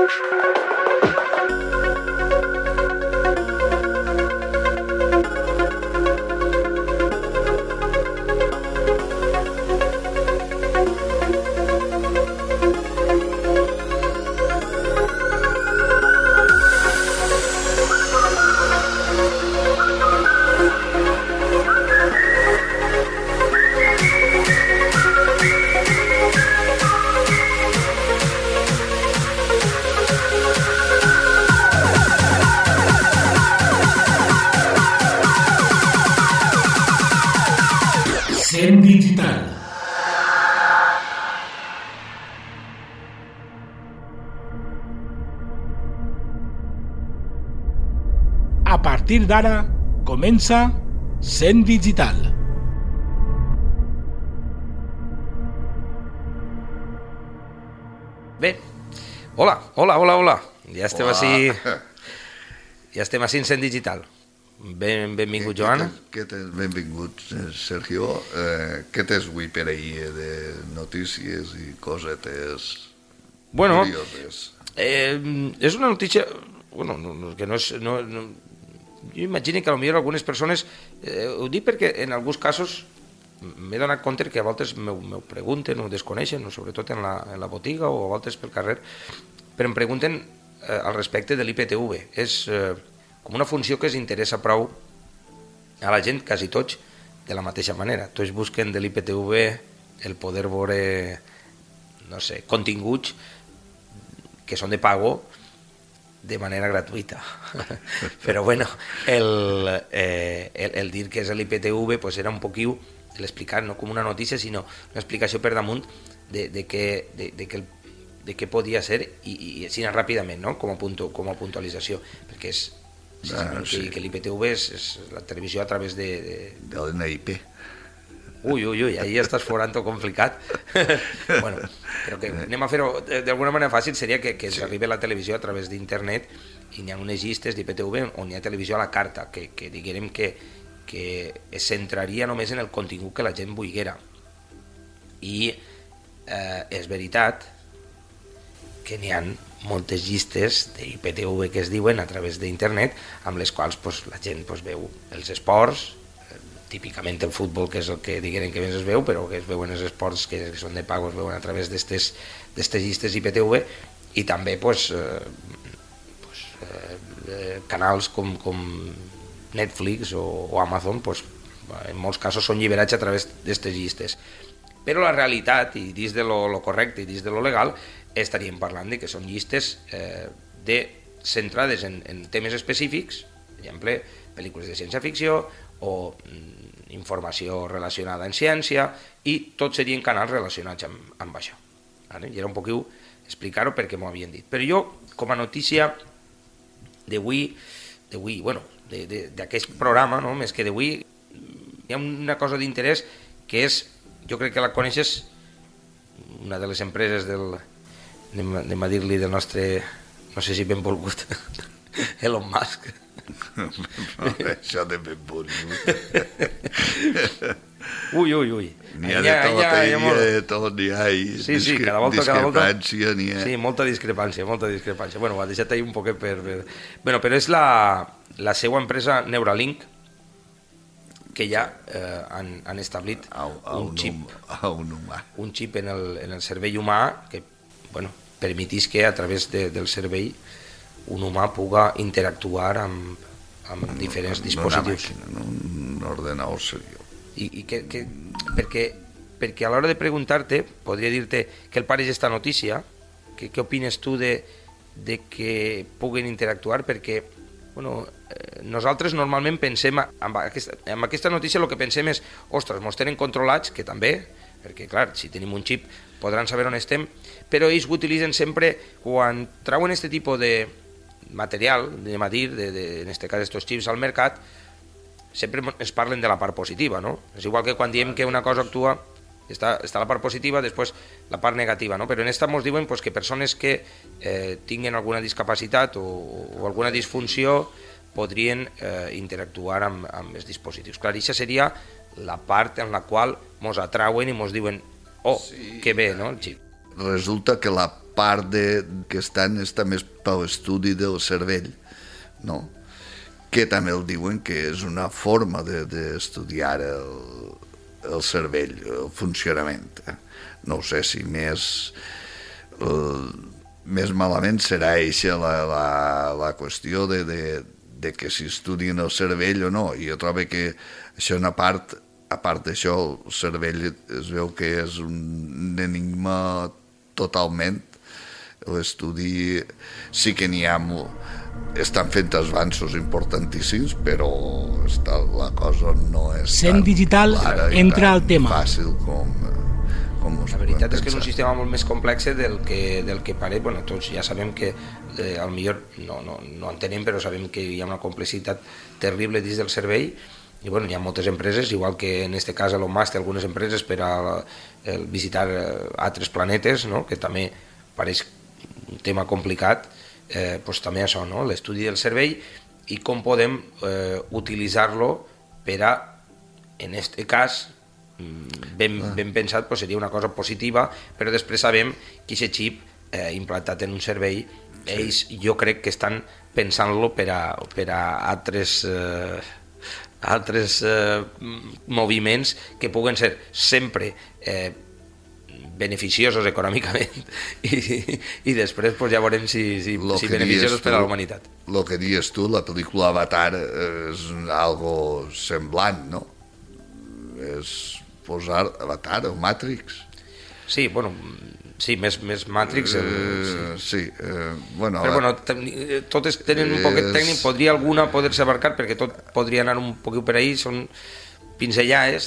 Sent Digital. A partir d'ara comença Sent Digital. Bé, hola. Ja estem així. Ja estem així en Sent Digital. Benvingut, Joan. Benvingut, Sergio. Què tens avui per ahir de notícies i cosetes curioses? És una notícia que no és... Jo imagino que potser algunes persones... Ho dic perquè en alguns casos m'he donat compte que a voltes m'ho pregunten o desconeixen, sobretot en la botiga o a voltes pel carrer, però em pregunten al respecte de l'IPTV. És com una funció que interessa prou a la gent, quasi tots, de la mateixa manera. Tots busquen de l'IPTV el poder veure, no sé, continguts que són de pago de manera gratuïta. Però bueno, el dir que és l'IPTV pues era un poquiu l'explicar, no com una notícia, sinó una explicació per damunt de què podia ser i així ràpidament, no? com a puntualització, perquè és que l'IPTV és la televisió a través de l'NIP. Ui, ahí ja estàs forant tot complicat. Bueno, però que anem a fer-ho d'alguna manera fàcil, seria que s'arribi a la televisió a través d'internet i n'hi ha unes llistes d'IPTV on hi ha televisió a la carta, que diguem que es centraria només en el contingut que la gent volguera. I és veritat que n'hi ha moltes llistes d'IPTV que es diuen a través d'internet, amb les quals la gent veu els esports, típicament el futbol, que és el que diguem que més es veu, però que es veuen els esports que són de pago, es veuen a través d'aquestes llistes IPTV, i també canals com Netflix o Amazon, en molts casos són lliberats a través d'aquestes llistes. Però la realitat, i dins de lo correcte i dins de lo legal, estaríem parlant de que són llistes centrades en temes específics, per exemple, pel·lícules de ciència-ficció o informació relacionada amb ciència, i tots serien canals relacionats amb això. I era un poquiu explicar-ho perquè m'ho havien dit. Però jo, com a notícia d'avui, d'aquest programa, no? Més que d'avui, hi ha una cosa d'interès que és, jo crec que la coneixes, una de les empreses anem a dir-li del nostre, no sé si ben volgut, Elon Musk. Això de ben volgut. Ui. N'hi ha de tot, n'hi ha discrepància, n'hi ha... Sí, molta discrepància. Bueno, ho ha deixat ahí un poquet per... Bueno, però és la seva empresa Neuralink, que ja han establit un xip en el cervell humà que permetís que a través del cervell un humà puga interactuar amb diferents dispositius. Una màquina, un ordenador seriós. Perquè a l'hora de preguntar-te, podria dir-te què el pareix esta notícia, què opines tu de que puguen interactuar, perquè nosaltres normalment pensem, amb aquesta notícia el que pensem és, ostres, mos tenen controlats, que també, perquè clar, si tenim un xip podran saber on estem, però ells ho utilitzen sempre quan trauen aquest tipus de material, anem a dir, en aquest cas estos xips al mercat, sempre es parlen de la part positiva, no? És igual que quan diem que una cosa actua, està la part positiva, després la part negativa, no? Però en esta ens diuen que persones que tinguin alguna discapacitat o alguna disfunció podrien interactuar amb els dispositius. Clar, això seria la part en la qual ens atrauen i ens diuen que bé, no, el xip. Resulta que la part que estan està més per l'estudi del cervell, no? Que també el diuen que és una forma d'estudiar el cervell, el funcionament. No ho sé si més malament serà eixa la qüestió de que si estudien el cervell o no. I jo trobo que això a part d'això, el cervell es veu que és un enigma totalment. L'estudi sí que n'hi ha estan fent avanços importantíssims, però la cosa no és Sent Digital entra al tema. Fàcil com la veritat és que és un sistema molt més complex del que pareix. Bueno, tots ja sabem que al millor no entenem, però sabem que hi ha una complexitat terrible dins del cervell. I bueno, hi ha moltes empreses, igual que en este cas Elon Musk té algunes empreses per a visitar altres planetes, no? Que també pareix un tema complicat, doncs també això, no? L'estudi del cervell i com podem utilitzar-lo per a, en este cas, ben pensat, doncs seria una cosa positiva, però després sabem que aquest xip implantat en un cervell, ells jo crec que estan pensant-lo per a altres moviments que puguen ser sempre beneficiosos econòmicament i després pues, ja veurem si beneficiosos per a la humanitat. El que dius tu, la pel·lícula Avatar és algo semblant, no? És posar Avatar o Matrix. Sí, bueno, sí, més Matrix. Sí, bueno... Però bueno, totes tenen un poquet tècnic, podria alguna poder-se abarcar, perquè tot podria anar un poquet per ahí, són pinzellades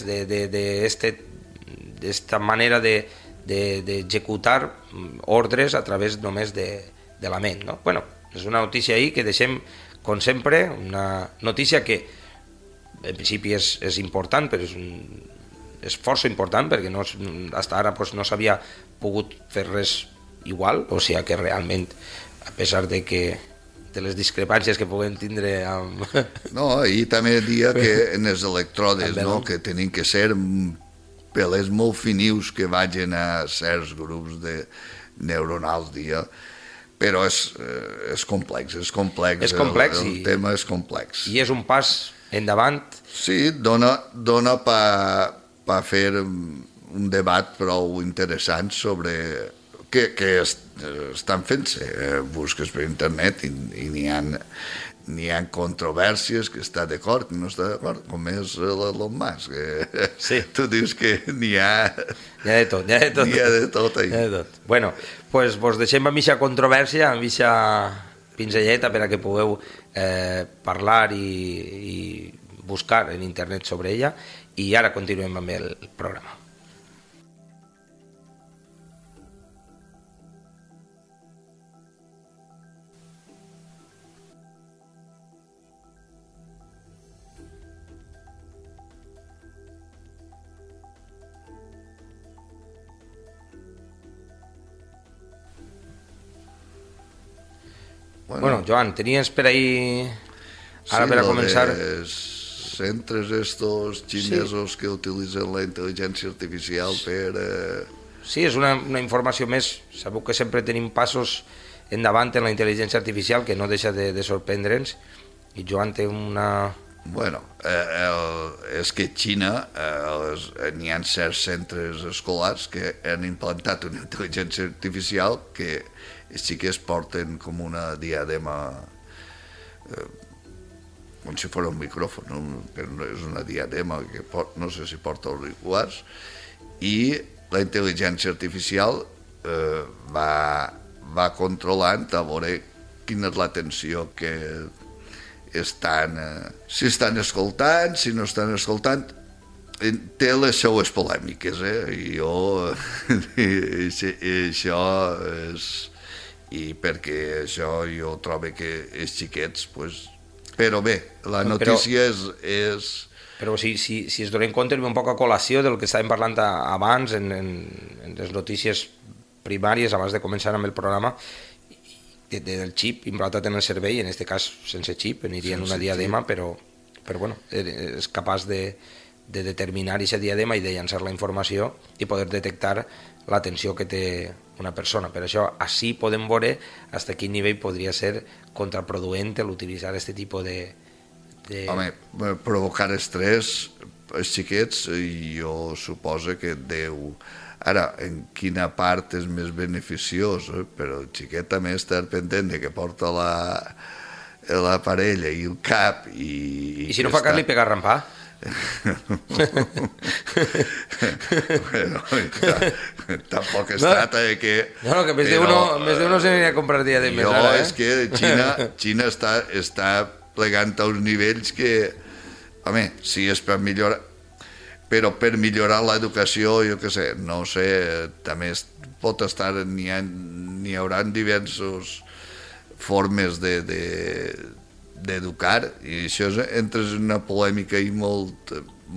d'esta manera d'executar ordres a través només de la ment, no? Bueno, és una notícia ahí que deixem, com sempre, una notícia que en principi és important, però és força important, perquè fins ara no s'havia pogut fer res igual, o sigui que realment, a pesar de les discrepàncies que puguem tindre amb... No, i també dia que en els electrodes, no?, que tenen que ser pelers molt finius que vagin a certs grups neuronals, però és complex, el tema és complex. I és un pas endavant. Sí, dona per fer un debat prou interessant sobre que estan fent-se. Busques per internet i n'hi ha controvèrsies, que està d'acord, no està d'acord, com és l'Elon Musk. Sí. Tu dius que n'hi ha... N'hi ha de tot. N'hi ha de tot. Bueno, doncs vos deixem amb aquesta controvèrsia, amb aquesta pinzelleta per a que pugueu parlar i buscar en internet sobre ella, i ara continuem amb el programa. Bueno, Joan, tenies per ahí ara per a començar... centres estos xinesos que utilitzen la intel·ligència artificial per... Sí, és una informació més. Sabeu que sempre tenim passos endavant en la intel·ligència artificial que no deixa de sorprendre'ns, i Joan té una... Bueno, és que a Xina n'hi ha certs centres escolars que han implantat una intel·ligència artificial que sí que es porten com una diadema, com si fos un micròfon, però no és una diadema, que no sé si porta auriculars, i la intel·ligència artificial va controlant a veure quina és l'atenció que estan, si estan escoltant, si no estan escoltant. Té les seues polèmiques, i això és... I perquè això jo trobo que els xiquets, però bé, la notícia és... Però si es donem compte, un poc a col·lació del que estàvem parlant abans, en les notícies primàries, abans de començar amb el programa, del xip implantat en el cervell, en aquest cas sense xip, aniria en una diadema, però bueno, és capaç determinar aquest diadema i de llançar la informació i poder detectar l'atenció que té una persona. Per això, així podem veure fins a quin nivell podria ser contraproduent l'utilitzar aquest tipus de... Home, provocar estrès als xiquets jo suposo que deu... Ara, en quina part és més beneficiós, però el xiquet també està pendent de que porta la parella i el cap I si no fa cas li pega a rampar? Bueno, tampoc es trata de que... No, que més d'uno se n'anirà a comprar diademes ara, és que Xina està plegant a uns nivells que, home, sí és per millorar, però per millorar l'educació, jo què sé, no sé, també pot estar, n'hi haurà diverses formes d'educar, i això entres en una polèmica i molt,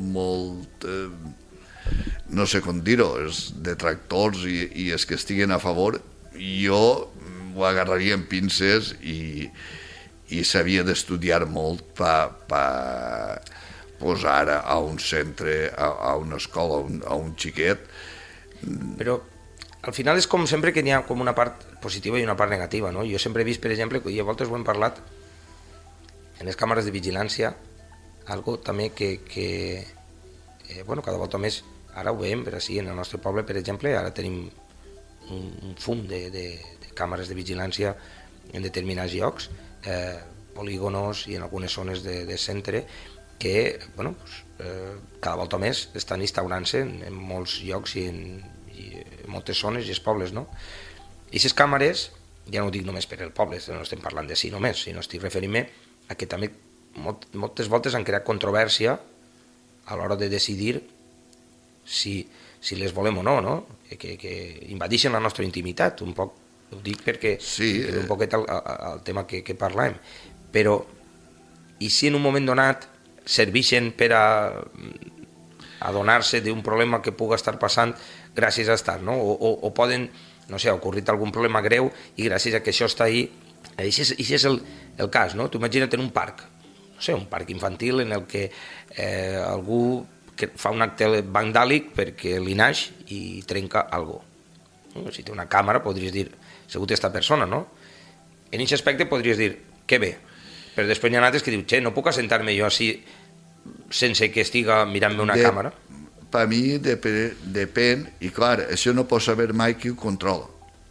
no sé com dir-ho, els detractors i els que estiguen a favor, jo ho agarraria amb pinces i s'havia d'estudiar molt per posar a un centre, a una escola, a un xiquet. Però al final és com sempre que n'hi ha com una part positiva i una part negativa, no? Jo sempre he vist, per exemple, i a voltes ho hem parlat, en les càmeres de vigilància, algo també que bueno, cada volta més, ara ho veiem, però sí, en el nostre poble, per exemple, ara tenim un fum de càmeres de vigilància en determinats llocs, polígonos i en algunes zones de centre, que bueno, cada volta més estan instaurant-se en molts llocs i en moltes zones i els pobles, no? I aquestes càmeres, ja no ho dic només per el poble, no estem parlant de si només, sinó estic referint-me a que també moltes voltes han creat controvèrsia a l'hora de decidir si les volem o no, no? Que invadeixen la nostra intimitat, un poc, ho dic perquè és un poquet el tema que parlàvem, però i si en un moment donat serveixen per a adonar-se d'un problema que pugui estar passant gràcies a estar, no? O poden, no sé, ha ocorrit algun problema greu i gràcies a que això està ahí, això és el cas, no? Tu imagina't en un parc, no sé, un parc infantil en el que algú que fa un acte vandàlic perquè li naix i trenca alguna cosa. Si té una càmera podries dir, segur esta persona, no? En aquest aspecte podries dir, que bé, però després n'hi ha altres que diu, no puc assentar-me jo així sense que estiga mirant-me una càmera? Per mi depèn, i clar, això no pot saber mai qui ho controla.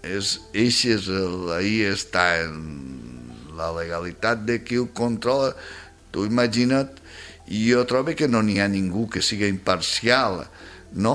Ahí està la legalitat de qui ho controla. Tu imagina't, i jo trobo que no n'hi ha ningú que sigui imparcial, no?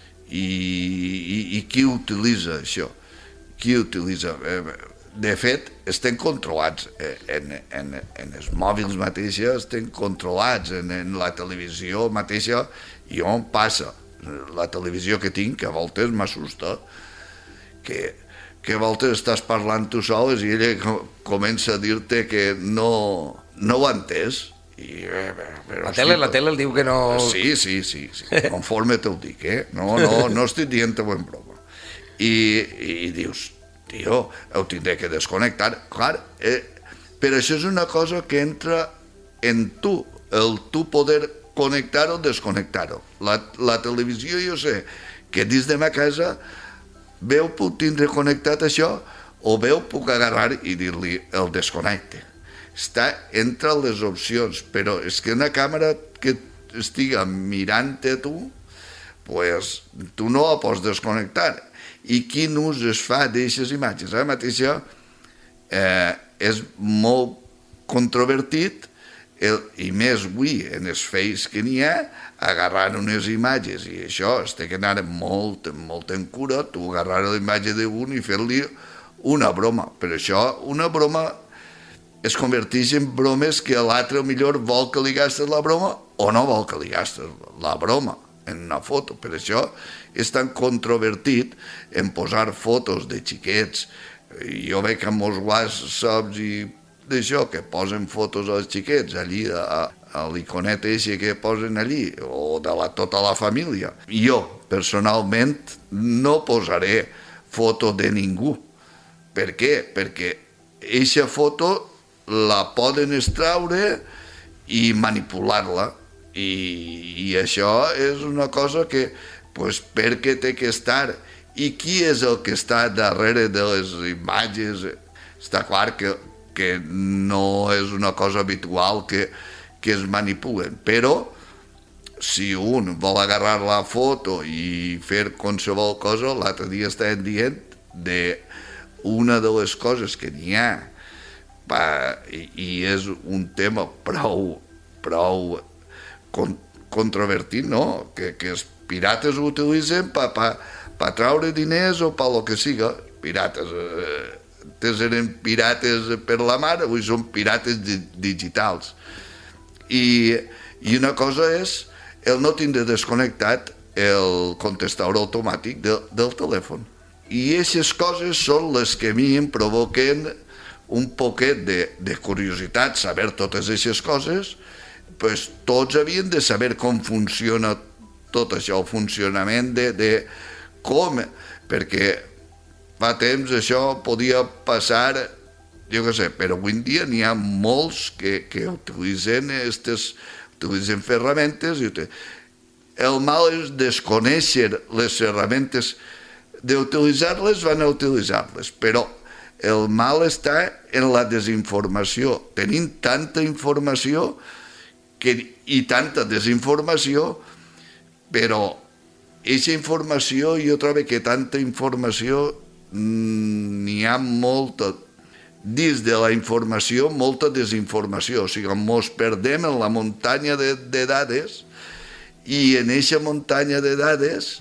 I qui utilitza això? Qui utilitza? De fet, estem controlats en els mòbils mateixos, estem controlats en la televisió mateixa, i on passa la televisió que tinc, que a voltes m'assusta, que a voltes estàs parlant tu sols i ella comença a dir-te que no ho ha entès. La tele el diu que no... Sí, conforme te'l dic, no estic dient-ho en broma. I dius, tio, ho tindré que desconnectar. Clar, però això és una cosa que entra en tu, el tu poder connectar o desconnectar-ho. La televisió, jo sé que dins de ma casa veu puc tindre connectat això o veu puc agarrar i dir-li el desconnecte. Està entre les opcions, però és que una càmera que estiga mirant-te tu, pues, tu no la pots desconnectar. I quin ús es fa d'aquestes imatges? Ara mateix és molt controvertit, i més avui en els Face que n'hi ha, agarrant unes imatges, i això es té que anar molt en cura, tu agarrar la imatge d'un i fer-li una broma. Per això una broma es converteix en bromes que l'altre millor vol que li gastes la broma o no vol que li gastes la broma en una foto. Per això és tan controvertit en posar fotos de xiquets. Jo veig que en molts whatsapps i d'això, que posen fotos als xiquets allí, a l'iconet eixe que posen allí, o de tota la família. Jo, personalment, no posaré foto de ningú. Per què? Perquè aquesta foto la poden extraure i manipular-la, I això és una cosa que, pues, perquè té que estar, i qui és el que està darrere de les imatges? Està clar que no és una cosa habitual que es manipulen, però si un vol agarrar la foto i fer qualsevol cosa, l'altre dia estàvem dient una de les coses que n'hi ha, i és un tema prou controvertit, no? Que els pirates ho utilitzen per treure diners o per lo que siga. Pirates, antes eren pirates per la mar, avui són pirates digitals. I una cosa és el no tindre desconnectat el contestador automàtic del telèfon. I aquestes coses són les que a mi em provoquen un poquet de curiositat, saber totes aquestes coses. Pues tots havien de saber com funciona tot això, el funcionament de com, perquè fa temps això podia passar, jo què sé, però avui en dia n'hi ha molts que utilitzen ferramentes. El mal és desconèixer les ferramentes, d'utilitzar-les van a utilitzar-les, però el mal està en la desinformació. Tenim tanta informació i tanta desinformació, però aquesta informació, jo trobo que tanta informació n'hi ha molta, dins de la informació, molta desinformació. O sigui, ens perdem en la muntanya de dades, i en aquesta muntanya de dades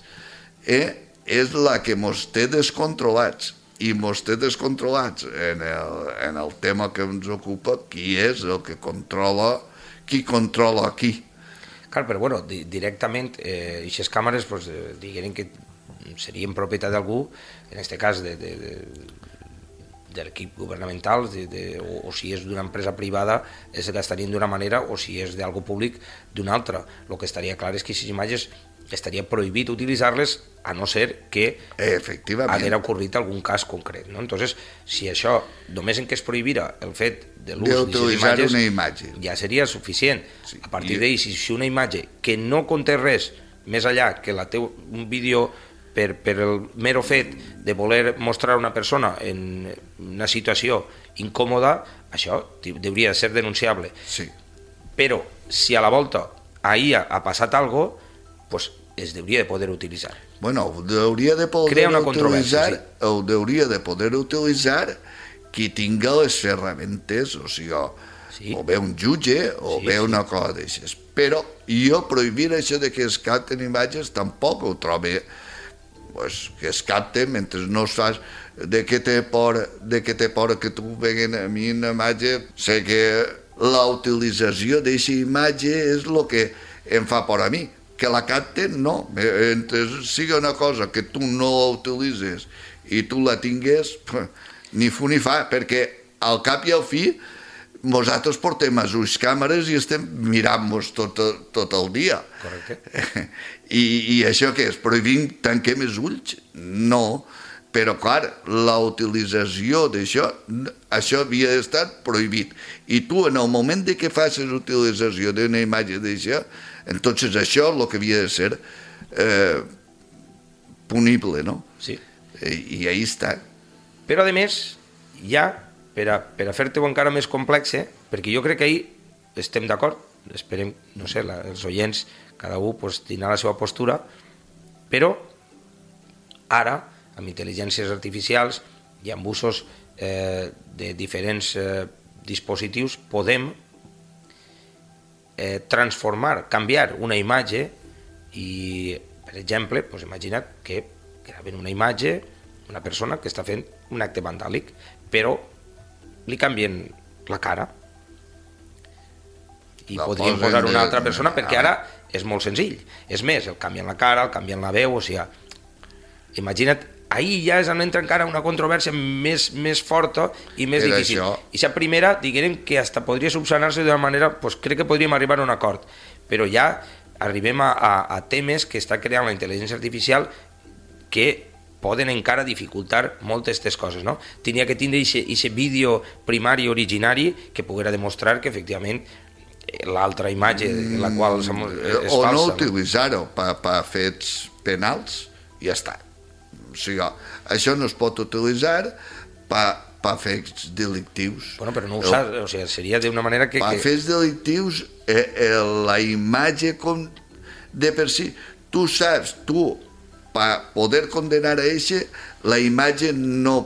és la que ens té descontrolats. I ens té descontrolats en el tema que ens ocupa, qui és el que controla, qui controla qui. Clar, però bueno, directament, aquestes càmeres digueren que serien propietat d'algú, en aquest cas de l'equip governamental, o si és d'una empresa privada es gastarien d'una manera, o si és d'algú públic d'una altra. El que estaria clar és que aquestes imatges estaria prohibit utilitzar-les a no ser que haguera ocorrit algun cas concret, no? Entonces, si això només en què es prohibira el fet de l'ús d'aquestes imatges ja seria suficient. A partir d'ahir, si una imatge que no conté res més enllà que un vídeo per el mero fet de voler mostrar una persona en una situació incòmoda, això hauria de ser denunciable. Però si a la volta ahir ha passat alguna cosa, pues es hauria de poder utilitzar. Bueno, hauria de poder utilitzar qui tinga les ferramentes, o sigui, o bé un jutge o bé una cosa d'aixes. Però jo prohibir això de que es capten imatges tampoc ho trobo, que es capten mentre no saps de què té por que tu veguen a mi una imatge. Sé que la utilització d'aquesta imatge és el que em fa por a mi. Que la capten, no. Entre sigui una cosa que tu no la utilitzes i tu la tingues, ni fu ni fa, perquè al cap i al fi nosaltres portem les ulls càmeres i estem mirant-nos tot el dia. Correcte. I això què és? Prohibim tanquem els ulls? No. Però, clar, la utilització d'això, això havia estat prohibit. I tu, en el moment que facis utilització d'una imatge d'això, entonces això és el que havia de ser punible, no? Sí. I ahí està. Però, a més, ja, per a fer-te-ho encara més complex, perquè jo crec que ahir estem d'acord, esperem, no sé, els oients, cada un tindrà la seva postura, però ara, amb intel·ligències artificials i amb usos de diferents dispositius, podem transformar, canviar una imatge i, per exemple, imagina't que graven una imatge, una persona que està fent un acte vandàlic, però li canvien la cara i podrien posar una altra persona, perquè ara és molt senzill. És més, el canvien la cara, el canvien la veu, o sigui, imagina't, ahir ja és on entra encara una controvèrsia més forta i més difícil. I la primera, diguem que hasta podria subsanar-se d'una manera, crec que podríem arribar a un acord, però ja arribem a temes que està creant la intel·ligència artificial que poden encara dificultar moltes d'aquestes coses, no? Tenia que tindre aquest vídeo primari originari que poguera demostrar que efectivament l'altra imatge, la qual és o falsa. no utilitzar-ho per fets penals, ja està. O sigui, això no es pot utilitzar per fets delictius. Bueno, però no usar, o sigui, seria d'una manera que... Per fets delictius, la imatge de per si, tu saps, per poder condenar a eixe, la imatge no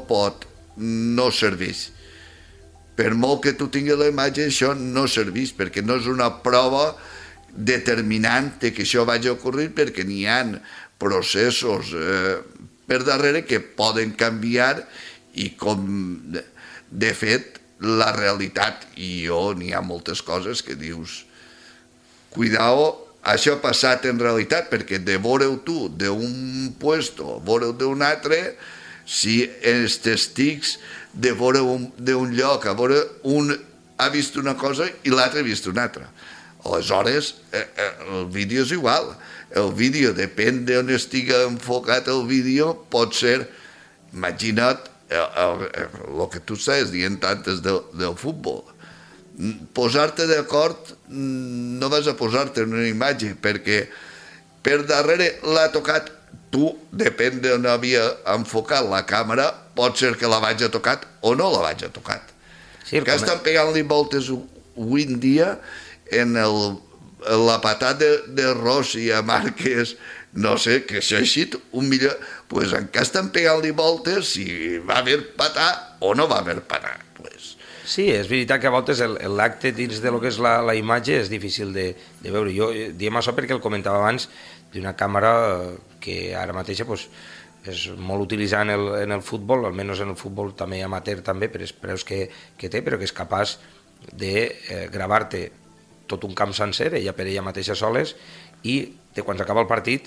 serveix. Per molt que tu tinguis la imatge, això no serveix, perquè no és una prova determinant que això vagi a ocorrir, perquè n'hi ha processos per darrere que poden canviar i com, de fet, la realitat, i n'hi ha moltes coses que dius, cuidao, això ha passat en realitat, perquè de veure-ho tu d'un puesto, veure-ho d'un altre, si els testics de veure d'un lloc, a veure un ha vist una cosa i l'altre ha vist una altra. Aleshores, el vídeo és igual. El vídeo, depèn d'on estigui enfocat el vídeo, pot ser, imagina't, el que tu estàs dient antes del futbol. Posar-te d'acord, no vas a posar-te en una imatge, perquè per darrere l'ha tocat tu, depèn d'on havia enfocat la càmera, pot ser que la vaig a tocat o no la vaig a tocat. Sí, que estan pegant-li voltes avui en dia en la patada de Rossi a Márquez, no sé, que s'ha eixit un millor... Doncs en què estan pegant-li voltes si va haver patà o no va haver patà. Sí, és veritat que a voltes l'acte dins de lo que és la imatge és difícil de veure. Jo diem això perquè el comentava abans d'una càmera que ara mateix és molt utilitzada en el futbol, almenys en el futbol també amateur també, per els preus que té, però que és capaç de gravar-te tot un camp sencer, ella per ella mateixa soles, i de quan s'acaba el partit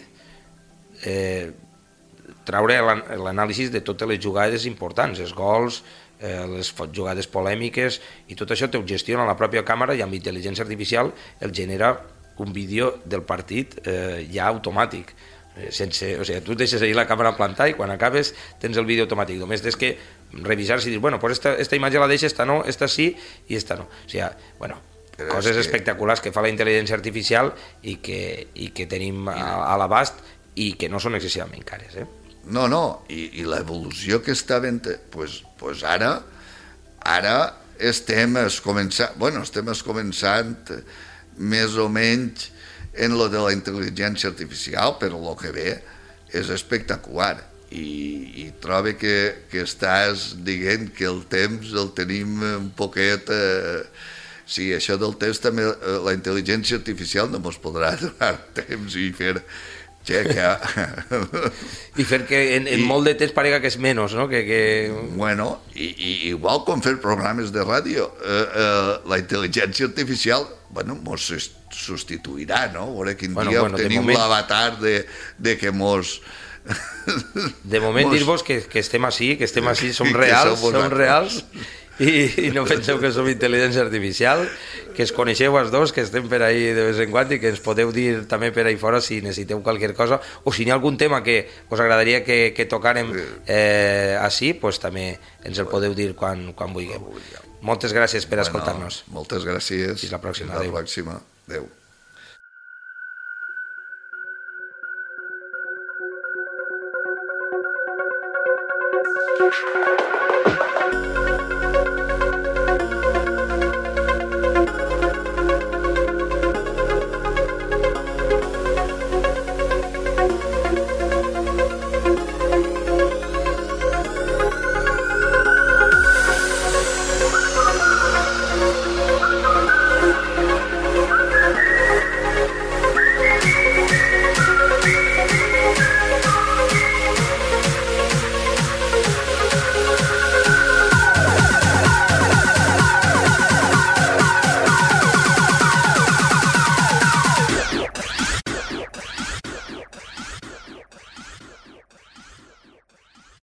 traure l'anàlisi de totes les jugades importants, els gols, les jugades polèmiques, i tot això ho gestiona la pròpia càmera, i amb intel·ligència artificial el genera un vídeo del partit ja automàtic. O sigui, tu deixes ahir la càmera plantada i quan acabes tens el vídeo automàtic. Només tens que revisar si dius, bueno, pues esta imatge la deixa, esta no, esta sí i esta no. O sigui, bueno, coses espectaculars que fa la intel·ligència artificial i que tenim a l'abast i que no són excessivament cares, No, i l'evolució que està havent... Doncs ara estem començant més o menys en lo de la intel·ligència artificial, però el que ve és espectacular. I trobo que estàs dient que el temps el tenim un poquet... Sí, això del temps també, la intel·ligència artificial no ens podrà donar temps i fer... I fer que en molt de temps parega que és menys, no? Bueno, igual com fer programes de ràdio, la intel·ligència artificial mos substituirà, no? A veure quin dia tenim l'avatar de que mos... De moment dir-vos que estem així, som reals, i no penseu que som intel·ligència artificial, que es coneixeu els dos, que estem per ahí de vez en quan i que ens podeu dir també per ahí fora si necessiteu qualsevol cosa o si hi ha algun tema que us agradaria que tocàrem així, doncs també ens el podeu dir quan vulgueu. Moltes gràcies per escoltar-nos. Moltes gràcies. Fins la pròxima. Adéu. Adéu.